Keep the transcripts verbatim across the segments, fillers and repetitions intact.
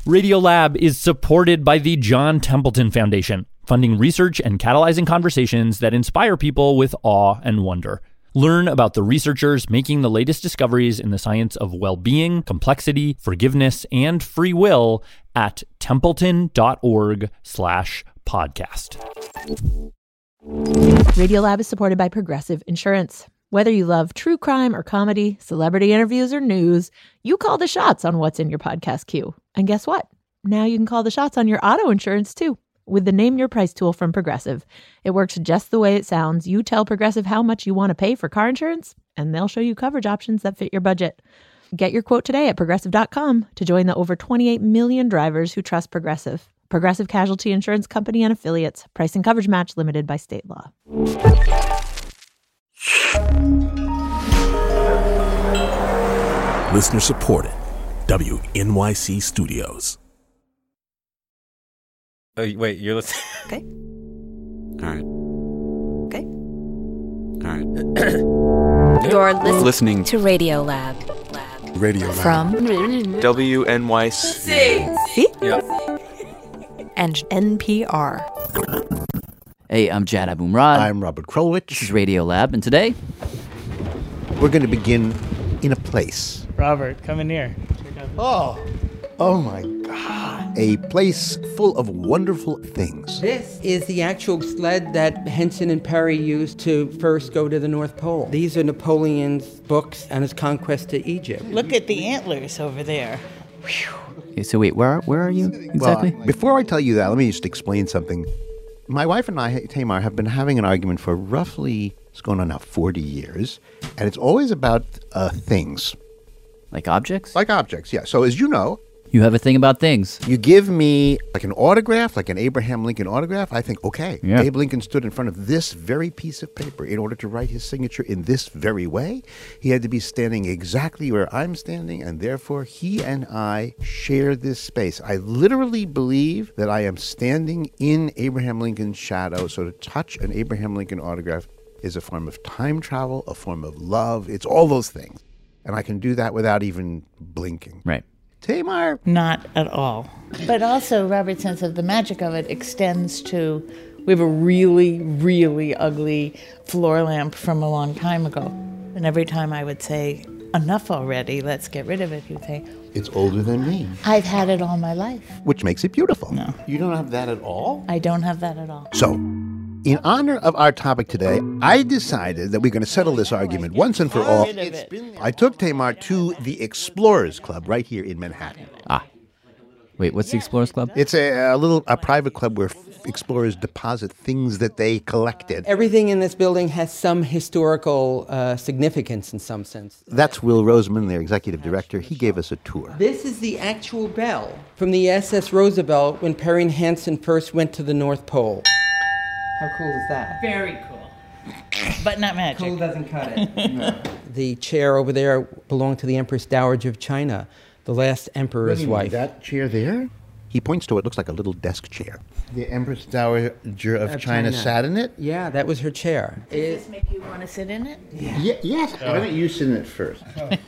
Radiolab is supported by the John Templeton Foundation, funding research and catalyzing conversations that inspire people with awe and wonder. Learn about the researchers making the latest discoveries in the science of well-being, complexity, forgiveness, and free will at templeton.org slash podcast. Radiolab is supported by Progressive Insurance. Whether you love true crime or comedy, celebrity interviews or news, you call the shots on what's in your podcast queue. And guess what? Now you can call the shots on your auto insurance too. With the Name Your Price tool from Progressive. It works just the way it sounds. You tell Progressive how much you want to pay for car insurance, and they'll show you coverage options that fit your budget. Get your quote today at progressive dot com to join the over twenty-eight million drivers who trust Progressive. Progressive Casualty Insurance Company and Affiliates. Price and coverage match limited by state law. Listener supported. W N Y C Studios. Oh, wait, you're listening. Okay. All right. Okay. All right. You're lis- Listening to Radiolab. Lab. Radio Lab. From W N Y C. See? Yep. And N P R. Hey, I'm Jad Abumrad. I'm Robert Krulwich. This is Radiolab, and today We're going to begin in a place. Robert, come in here. Oh, oh my God. A place full of wonderful things. This is the actual sled that Henson and Perry used to first go to the North Pole. These are Napoleon's books and his conquest to Egypt. Look at the antlers over there. Okay, so wait, where are, where are you exactly? Well, before I tell you that, let me just explain something. My wife and I, Tamar, have been having an argument for roughly, it's going on now forty years, and it's always about uh, things. Like objects? Like objects, yeah. So as you know, You have a thing about things. you give me like an autograph, like an Abraham Lincoln autograph, I think, okay, Yeah. Abe Lincoln stood in front of this very piece of paper in order to write his signature in this very way. He had to be standing exactly where I'm standing, and therefore he and I share this space. I literally believe that I am standing in Abraham Lincoln's shadow, so to touch an Abraham Lincoln autograph is a form of time travel, a form of love. It's all those things. And I can do that without even blinking. Right. Tamar. Not at all. But also, Robert's sense of the magic of it extends to, we have a really, really ugly floor lamp from a long time ago. And every time I would say, enough already, let's get rid of it, you'd say, It's older than me. I've had it all my life. Which makes it beautiful. No. You don't have that at all? I don't have that at all. So, in honor of our topic today, I decided that we're going to settle this argument once and for all. Rid of it. I took Tamar to the Explorers Club right here in Manhattan. Ah. Wait, what's the Explorers Club? It's a, a little a private club where f- explorers deposit things that they collected. Everything in this building has some historical uh, significance in some sense. That's Will Roseman, their executive director. He gave us a tour. This is the actual bell from the S S Roosevelt when Perry and Hansen first went to the North Pole. How cool is that? Very cool. But not magic. Cool doesn't cut it. No. The chair over there belonged to the Empress Dowager of China, the last emperor's wife. That chair there? He points to it. Looks like a little desk chair. The Empress Dowager of, Of China, China. sat in it? Yeah, that was her chair. Does this make you want to sit in it? Yeah, yes. Why don't you sit in it first?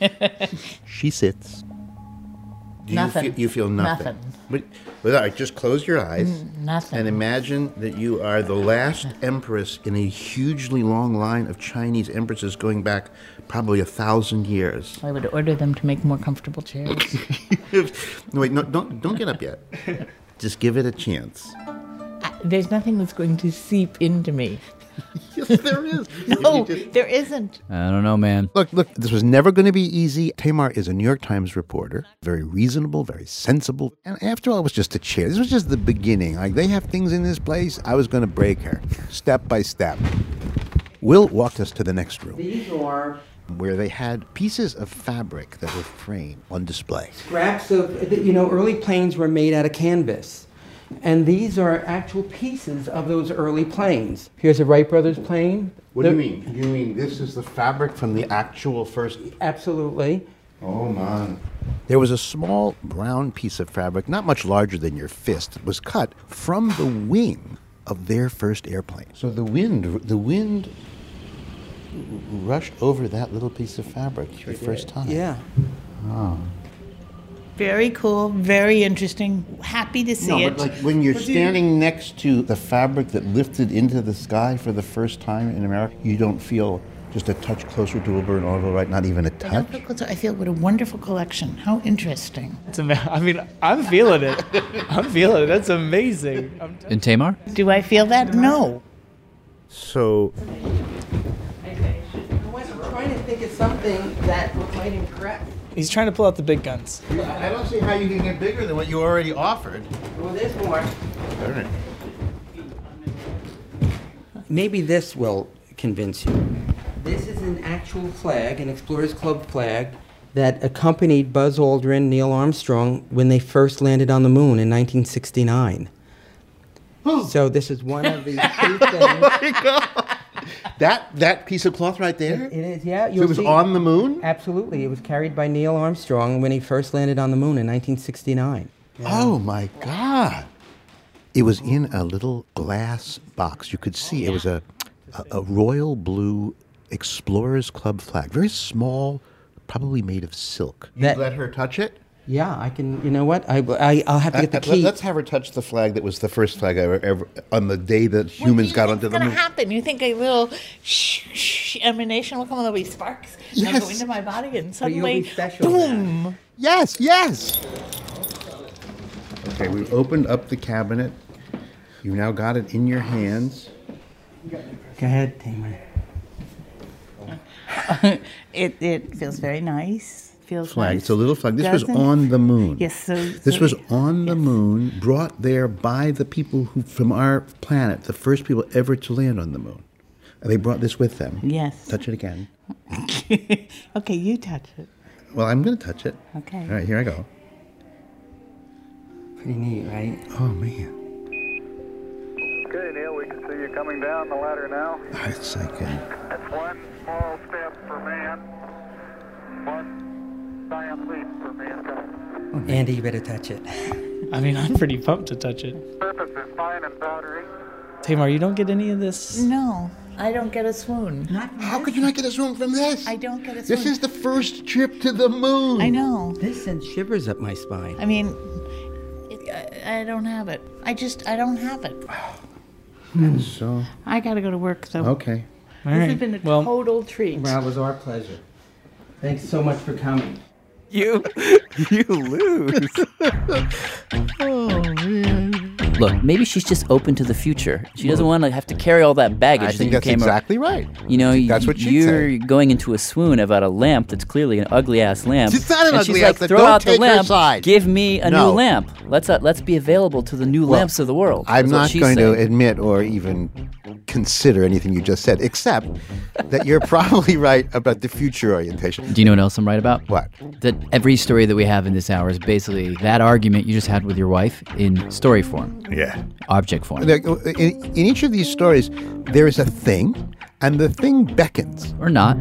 She sits. Do Nothing. You feel, you feel nothing. Nothing. But, but all right, just close your eyes. Nothing. And imagine that you are the last empress in a hugely long line of Chinese empresses going back probably a thousand years. I would order them to make more comfortable chairs. No, wait, no, don't, don't get up yet. Just give it a chance. I, there's nothing that's going to seep into me. Yes, there is. No, If you just- there isn't. I don't know, man. Look, look, this was never going to be easy. Tamar is a New York Times reporter, very reasonable, very sensible. And after all, it was just a chair. This was just the beginning. Like, they have things in this place. I was going to break her, step by step. Will walked us to the next room, These are where they had pieces of fabric that were framed on display. scraps of, you know, early planes were made out of canvas. And these are actual pieces of those early planes. Here's a Wright Brothers plane. What do you The- mean? You mean this is the fabric from the actual first... Absolutely. Oh, man. There was a small brown piece of fabric, not much larger than your fist, that was cut from the wing of their first airplane. So the wind, the wind rushed over that little piece of fabric the first time. Yeah. Oh. Very cool, very interesting. Happy to see No, it. but like when you're But do- standing next to the fabric that lifted into the sky for the first time in America, you don't feel just a touch closer to Wilbur and Orville, right? Not even a touch. I feel what a wonderful collection. How interesting. It's ama- I mean, I'm feeling it. I'm feeling it. That's amazing. I'm t- And Tamar? Do I feel that? No. So, I'm trying to think of something that might impress. He's trying to pull out the big guns. I don't see how you can get bigger than what you already offered. Well, there's more. All right. Maybe this will convince you. This is an actual flag, an Explorers Club flag, that accompanied Buzz Aldrin, Neil Armstrong, when they first landed on the moon in nineteen sixty-nine. So this is one of the two things. Oh my God! That that piece of cloth right there? It is, yeah. So it was on the moon? Absolutely. It was carried by Neil Armstrong when he first landed on the moon in nineteen sixty-nine. Oh my God! It was in a little glass box. You could see it was a a, a royal blue Explorers Club flag, very small, probably made of silk. You That- let her touch it? Yeah, I can. You know what? I, I I'll have to get the Uh, uh, key. Let's have her touch the flag that was the first flag ever, ever on the day that humans got onto the What's going moon. to happen? You think a little shh, shh, emanation will come and there'll be sparks? And they'll go Yes. into my body and But you'll suddenly, be special boom. Yes, yes. Okay, we opened up the cabinet. You now got it in your hands. Go ahead, Tamar. it it feels very nice. Feels Flag. nice. It's a little flag. This was Doesn't- on the moon. Yes, so This so- was on the moon, brought there by the people who from our planet, the first people ever to land on the moon. And they brought this with them. Yes. Touch it again. Okay, you touch it. Well, I'm going to touch it. Okay. All right, here I go. Pretty neat, right? Oh, man. Okay, Neil, we can see you coming down the ladder now. Oh, it's like uh, That's one small step for man, one giant leap for mankind. Andy, you better touch it. I mean, I'm pretty pumped to touch it. Surface is fine and powdery. Tamar, you don't get any of this? No, I don't get a swoon. How could you not get a swoon from this? I don't get a swoon. This is the first trip to the moon. I know. This sends shivers up my spine. I mean, it, I, I don't have it. I just, I don't have it. So, I got to go to work, though. okay. All This right. has been a well, total treat. Well, it was our pleasure. Thanks so much for coming. You, you lose. Oh, man. Look, maybe she's just open to the future. She doesn't want to have to carry all that baggage. I that think you that's came ar- exactly right. You know, That's what she'd you're say. going into a swoon about a lamp that's clearly an ugly ass lamp. It's not an and ugly she's ass like, lamp. throw Don't out the take her lamp. side." Give me a No. new lamp. Let's uh, let's be available to the new Well, lamps of the world. I'm That's what not she's going to saying. admit or even consider anything you just said, except that you're probably right about the future orientation. Do you know what else I'm right about? What? That every story that we have in this hour is basically that argument you just had with your wife in story form, Yeah. object form. In, in each of these stories, there is a thing, and the thing beckons. Or not.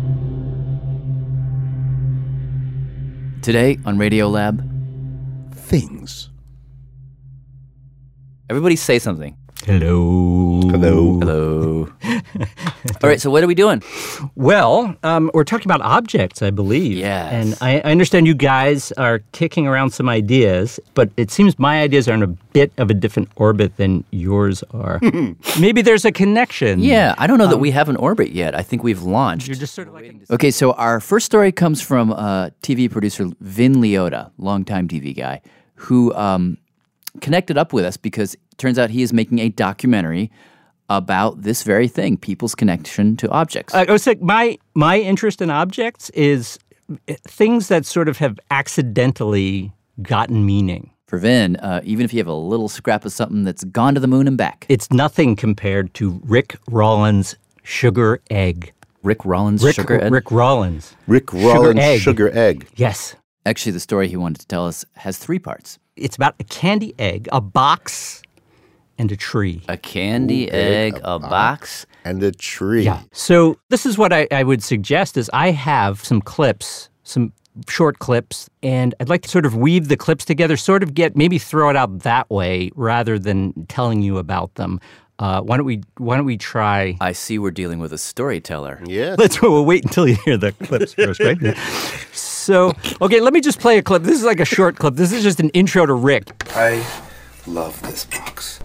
Today on Radiolab, Things. everybody say something. Hello. Hello. Hello. All right, so what are we doing? Well, um, we're talking about objects, I believe. Yes. And I, I understand you guys are kicking around some ideas, but it seems my ideas are in a bit of a different orbit than yours are. Maybe there's a connection. Yeah, I don't know that we have an orbit yet. I think we've launched. You're just sort of like a, Okay, so our first story comes from uh, T V producer Vin Liotta, longtime T V guy, who um, connected up with us because it turns out he is making a documentary about this very thing, people's connection to objects. I was like, my my interest in objects is things that sort of have accidentally gotten meaning. For Vin, uh, even if you have a little scrap of something that's gone to the moon and back. It's nothing compared to Rick Rollins' sugar egg. Rick Rollins' Rick, sugar egg? Rick Rollins. Rick Rollins' egg. sugar egg. Yes. Actually, the story he wanted to tell us has three parts. It's about a candy egg, a box, and a tree. A candy Ooh, egg, egg, a a box. And a tree. Yeah. So this is what I, I would suggest is I have some clips, some short clips, and I'd like to sort of weave the clips together, sort of get, maybe throw it out that way rather than telling you about them. Uh, why don't we why don't we try? I see we're dealing with a storyteller. Yeah. Let's we'll wait until you hear the clips first, right? So, okay, let me just play a clip. This is like a short clip. This is just an intro to Rick. I love this box.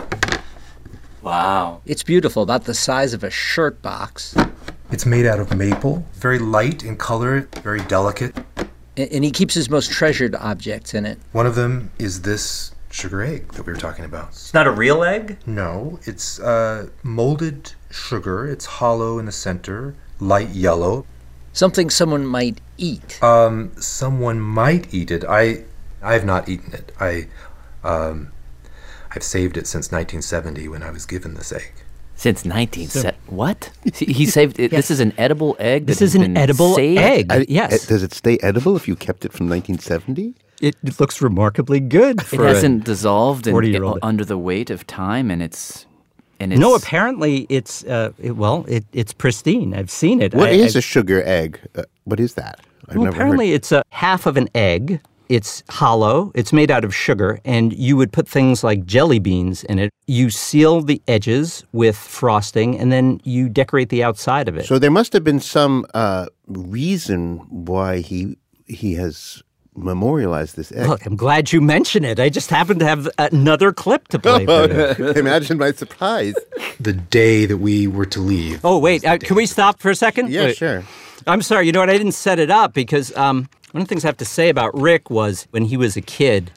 Wow. It's beautiful, about the size of a shirt box. It's made out of maple, very light in color, very delicate. And, and he keeps his most treasured objects in it. One of them is this sugar egg that we were talking about. It's not a real egg? No, it's uh, molded sugar. It's hollow in the center, light yellow. Something someone might eat. Um, someone might eat it. I, I have not eaten it. I, um, I've saved it since nineteen seventy when I was given this egg. Since nineteen seventy. What? He, he saved it. Yes. This is an edible egg. This that is has an been edible saved? egg. I- yes. Does it stay edible if you kept it from nineteen seventy? It, it looks remarkably good. It For hasn't dissolved in, forty-year-old. under the weight of time, and it's and it's No, apparently it's uh, it, well, it, it's pristine. I've seen it. What I, is I, a sugar egg? Uh, what is that? I've well, never apparently heard. it's a half of an egg. It's hollow. It's made out of sugar, and you would put things like jelly beans in it. You seal the edges with frosting, and then you decorate the outside of it. So there must have been some uh, reason why he he has memorialized this egg. Look, I'm glad you mentioned it. I just happened to have another clip to play for you. Imagine my surprise. The day that we were to leave. Oh, wait. Uh, can we stop for a second? Yeah, Wait. sure. I'm sorry. You know what? I didn't set it up because um, one of the things I have to say about Rick was when he was a kid,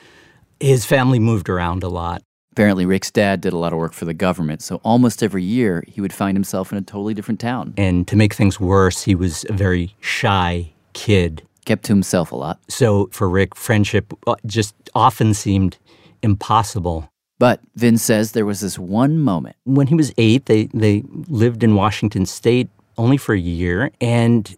his family moved around a lot. Apparently, Rick's dad did a lot of work for the government, so almost every year he would find himself in a totally different town. And to make things worse, he was a very shy kid. Kept to himself a lot. So for Rick, friendship uh, just often seemed impossible. But Vin says there was this one moment. When he was eight, they, they lived in Washington State only for a year, and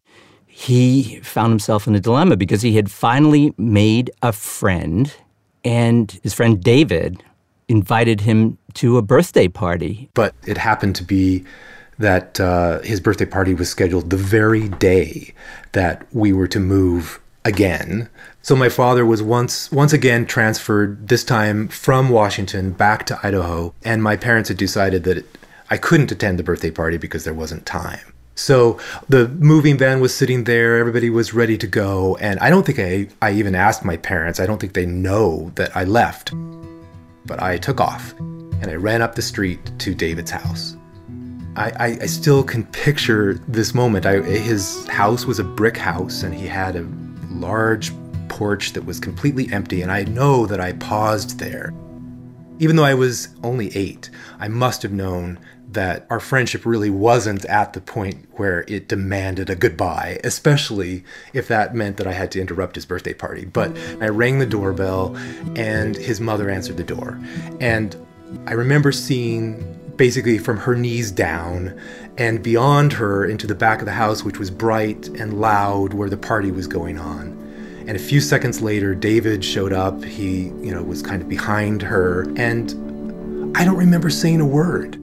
he found himself in a dilemma because he had finally made a friend, and his friend David invited him to a birthday party. But it happened to be that uh, his birthday party was scheduled the very day that we were to move again. So my father was once once again transferred, this time from Washington back to Idaho, and my parents had decided that it, I couldn't attend the birthday party because there wasn't time. So the moving van was sitting there, everybody was ready to go, and I don't think I, I even asked my parents, I don't think they know that I left. But I took off, and I ran up the street to David's house. I, I, I still can picture this moment. I, his house was a brick house, and he had a large porch that was completely empty, and I know that I paused there. Even though I was only eight, I must have known that our friendship really wasn't at the point where it demanded a goodbye, especially if that meant that I had to interrupt his birthday party. But I rang the doorbell, and his mother answered the door. And I remember seeing basically from her knees down and beyond her into the back of the house, which was bright and loud, where the party was going on. And a few seconds later, David showed up. He, you know, was kind of behind her, and I don't remember saying a word.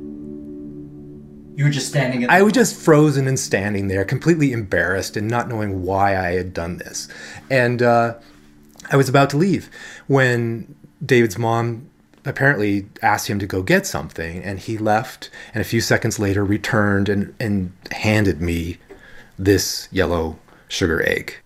You were just standing in I was just frozen and standing there, completely embarrassed and not knowing why I had done this. And uh, I was about to leave when David's mom apparently asked him to go get something, and he left, and a few seconds later returned and, and handed me this yellow sugar egg.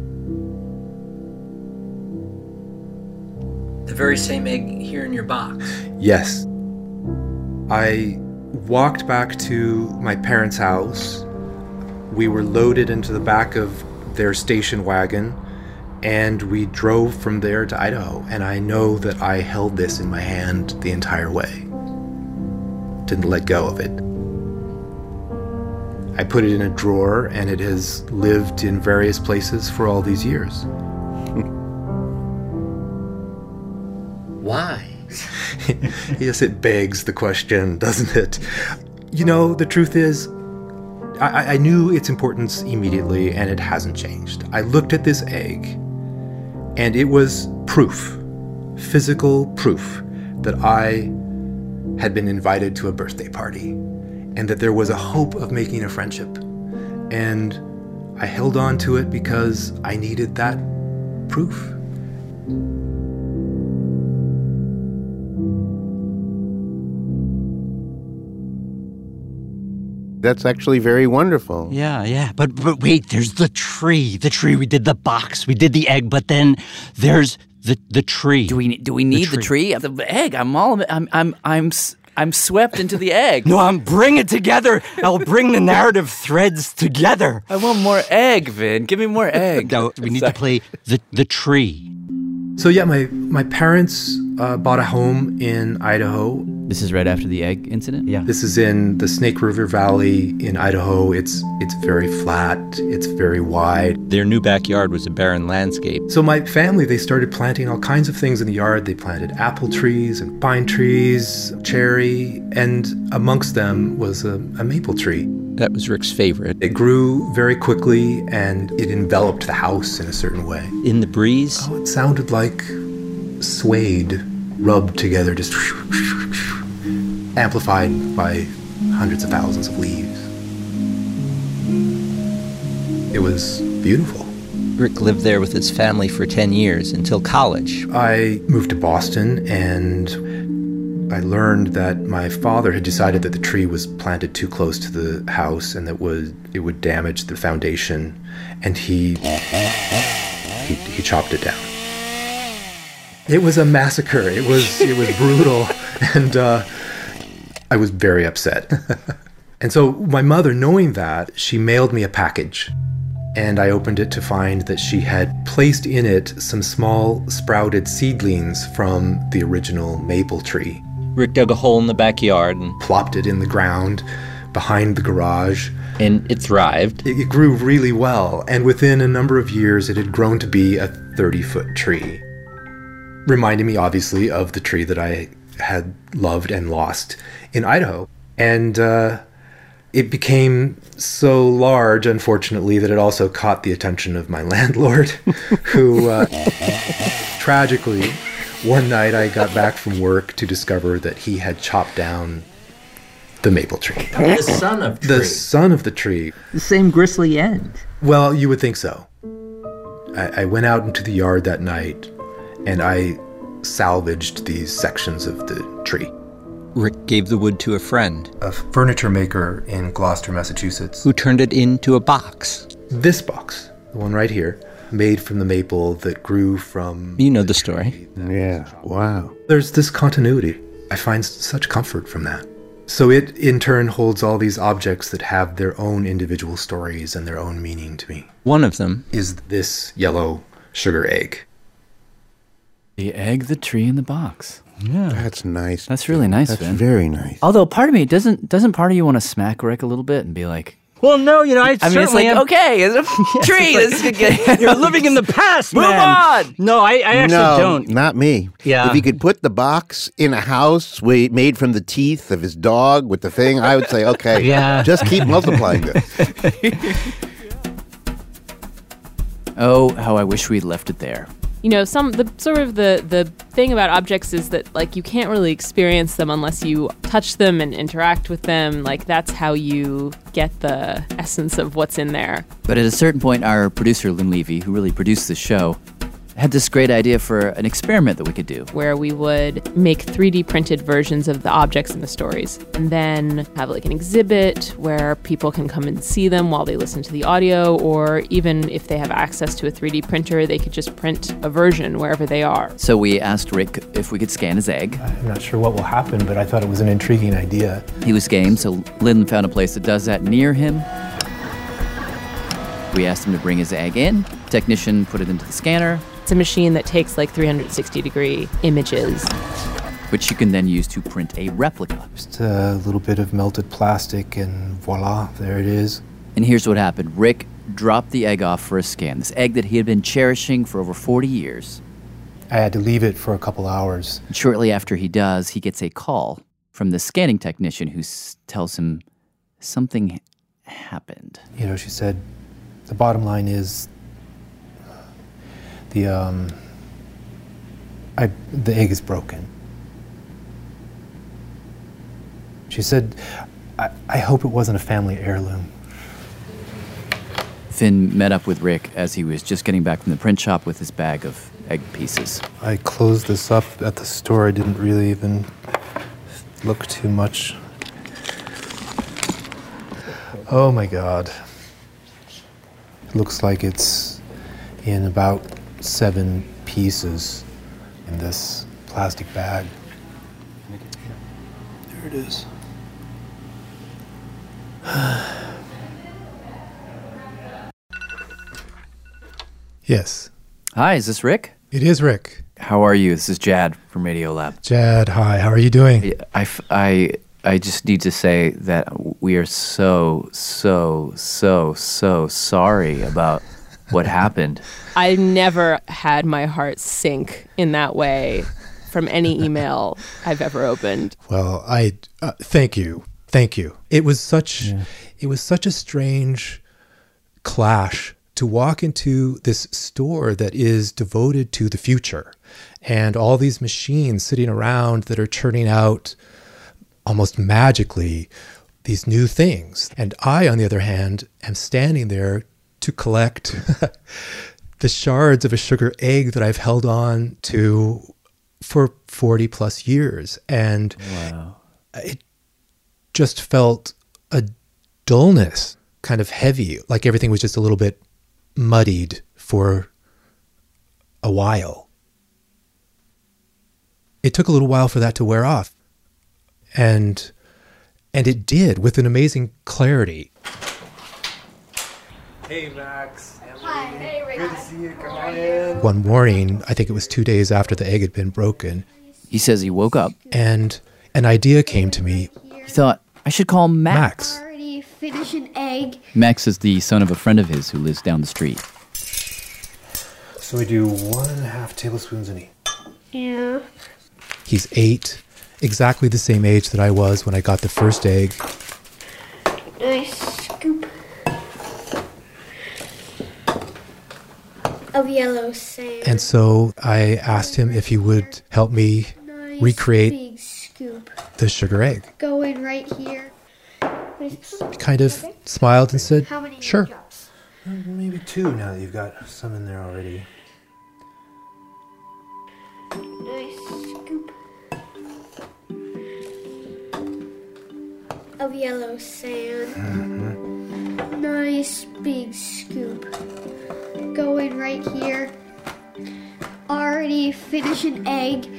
The very same egg here in your box. Yes. I walked back to my parents' house. We were loaded into the back of their station wagon, and we drove from there to Idaho. And I know that I held this in my hand the entire way. Didn't let go of it. I put it in a drawer, and it has lived in various places for all these years. Why? Yes, it begs the question, doesn't it? You know, the truth is, I, I knew its importance immediately, and it hasn't changed. I looked at this egg, and it was proof, physical proof, that I had been invited to a birthday party, and that there was a hope of making a friendship. And I held on to it because I needed that proof. that's actually very wonderful. Yeah, yeah. But but wait, there's the tree. The tree. We did the box. We did the egg. But then there's the the tree. Do we do we need the tree? The, the egg. I'm all. I'm I'm I'm I'm swept into the egg. No, I'm bring it together. I'll bring the narrative threads together. I want more egg, Vin. Give me more egg. No, we need to play the the tree. So yeah, my my parents uh, bought a home in Idaho. This is right after the egg incident? Yeah. This is in the Snake River Valley in Idaho. It's it's very flat. It's very wide. Their new backyard was a barren landscape. So my family, they started planting all kinds of things in the yard. They planted apple trees and pine trees, cherry, and amongst them was a, a maple tree. That was Rick's favorite. It grew very quickly and it enveloped the house in a certain way. In the breeze? Oh, it sounded like suede rubbed together, just amplified by hundreds of thousands of leaves. It was beautiful. Rick lived there with his family for ten years until college. I moved to Boston and I learned that my father had decided that the tree was planted too close to the house and that would it would damage the foundation, and he he, he chopped it down. It was a massacre. It was it was brutal, and uh, I was very upset. And so my mother, knowing that, she mailed me a package. And I opened it to find that she had placed in it some small sprouted seedlings from the original maple tree. Rick dug a hole in the backyard and plopped it in the ground behind the garage. And it thrived. It, it grew really well, and within a number of years it had grown to be a thirty-foot tree. Reminding me, obviously, of the tree that I had loved and lost in Idaho. And uh, it became so large, unfortunately, that it also caught the attention of my landlord, who uh, tragically, one night I got back from work to discover that he had chopped down the maple tree. The son of the The tree. son of the tree. The same gristly end. Well, you would think so. I, I went out into the yard that night and I salvaged these sections of the tree. Rick gave the wood to a friend. A furniture maker in Gloucester, Massachusetts. Who turned it into a box. This box, the one right here, made from the maple that grew from... You know the story. Yeah, wow. There's this continuity. I find such comfort from that. So it, in turn, holds all these objects that have their own individual stories and their own meaning to me. One of them is this yellow sugar egg. The egg, the tree, and the box. Yeah. That's nice. That's really nice, That's Vin. very nice. Although part of me doesn't doesn't part of you want to smack Rick a little bit and be like, well, no, you know, I, I mean, it's like, am, okay, it's a yes, tree. It's like, This is you're living in the past, Move man. on. No, I, I actually no, don't. Not me. Yeah. If he could put the box in a house we made from the teeth of his dog with the thing, I would say, okay, yeah. just keep multiplying this. oh, how I wish we'd left it there. You know, some the sort of the the thing about objects is that like you can't really experience them unless you touch them and interact with them. Like that's how you get the essence of what's in there. But at a certain point, our producer Lynn Levy, who really produced this show, had this great idea for an experiment that we could do. Where we would make three D printed versions of the objects in the stories and then have like an exhibit where people can come and see them while they listen to the audio, or even if they have access to a three D printer, they could just print a version wherever they are. So we asked Rick if we could scan his egg. I'm not sure what will happen, but I thought it was an intriguing idea. He was game, so Lynn found a place that does that near him. We asked him to bring his egg in. Technician put it into the scanner. It's a machine that takes like three hundred sixty degree images, which you can then use to print a replica. Just a little bit of melted plastic and voila, there it is. And here's what happened. Rick dropped the egg off for a scan. This egg that he had been cherishing for over forty years. I had to leave it for a couple hours. And shortly after he does, he gets a call from the scanning technician who s- tells him something happened. You know, she said, the bottom line is the um, I the egg is broken. She said, I, I hope it wasn't a family heirloom. Finn met up with Rick as he was just getting back from the print shop with his bag of egg pieces. I closed this up at the store. I didn't really even look too much. Oh my God. It looks like it's in about seven pieces in this plastic bag. There it is. Yes. Hi, is this Rick? It is Rick. How are you? This is Jad from Radiolab. Jad, hi. How are you doing? I, f- I, I just need to say that we are so, so, so, so sorry about what happened. I never had my heart sink in that way from any email I've ever opened. Well, I uh, thank you. Thank you. It was such Yeah. it was such a strange clash to walk into this store that is devoted to the future and all these machines sitting around that are churning out almost magically these new things. And I, on the other hand, am standing there to collect the shards of a sugar egg that I've held on to for forty plus years. And Wow. it just felt a dullness, kind of heavy, like everything was just a little bit muddied for a while. It took a little while for that to wear off. And and it did, with an amazing clarity. Hey, Max. Hi. Hey, Rick. Good to see you. Come on in. One morning, I think it was two days after the egg had been broken. He says he woke up and an idea came to me. He thought, I should call Max. Already finish an egg. Max is the son of a friend of his who lives down the street. So we do one and a half tablespoons in each. Yeah. He's eight, exactly the same age that I was when I got the first egg. Nice scoop of yellow sand. And so I asked him if he would help me Nice recreate big scoop. the sugar egg. Go in right here. He kind of smiled and said, How many sure. drops? Maybe two now that you've got some in there already. Nice scoop of yellow sand. Mm-hmm. Nice big scoop. Go in right here. Already finish an egg.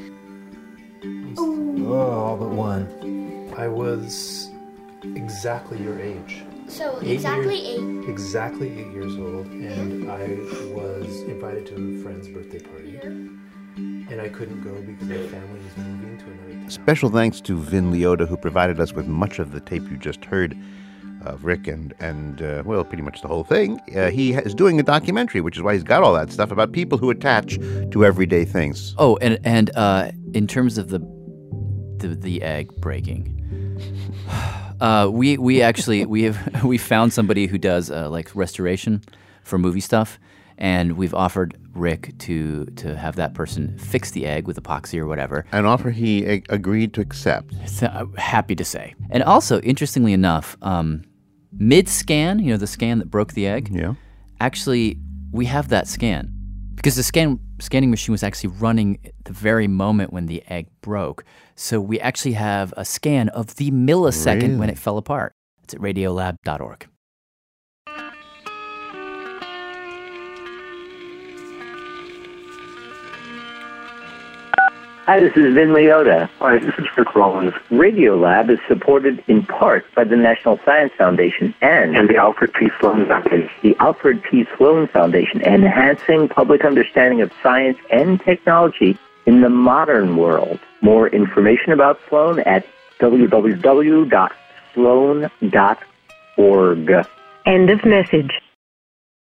Oh, all but one. I was exactly your age. So Eight exactly years- eight. Exactly eight years old, and I was invited to a friend's birthday party, and I couldn't go because my family was moving to another town. Special thanks to Vin Leota, who provided us with much of the tape you just heard of Rick and, and uh, well, pretty much the whole thing. Uh, he is doing a documentary, which is why he's got all that stuff about people who attach to everyday things. Oh, and and uh, in terms of the the, the egg breaking, uh, we we actually we have we found somebody who does uh, like restoration for movie stuff, and we've offered Rick to to have that person fix the egg with epoxy or whatever. An offer he ag- agreed to accept. So, uh, happy to say. And also, interestingly enough, um, mid-scan, you know, the scan that broke the egg, yeah. actually, we have that scan. Because the scan scanning machine was actually running at the very moment when the egg broke. So we actually have a scan of the millisecond Really? when it fell apart. It's at radiolab dot org. Hi, this is Vin Leota. Hi, this is Rick Rollins. Radiolab is supported in part by the National Science Foundation and, and the Alfred P. Sloan Foundation. The Alfred P. Sloan Foundation, enhancing public understanding of science and technology in the modern world. More information about Sloan at w w w dot sloan dot org. End of message.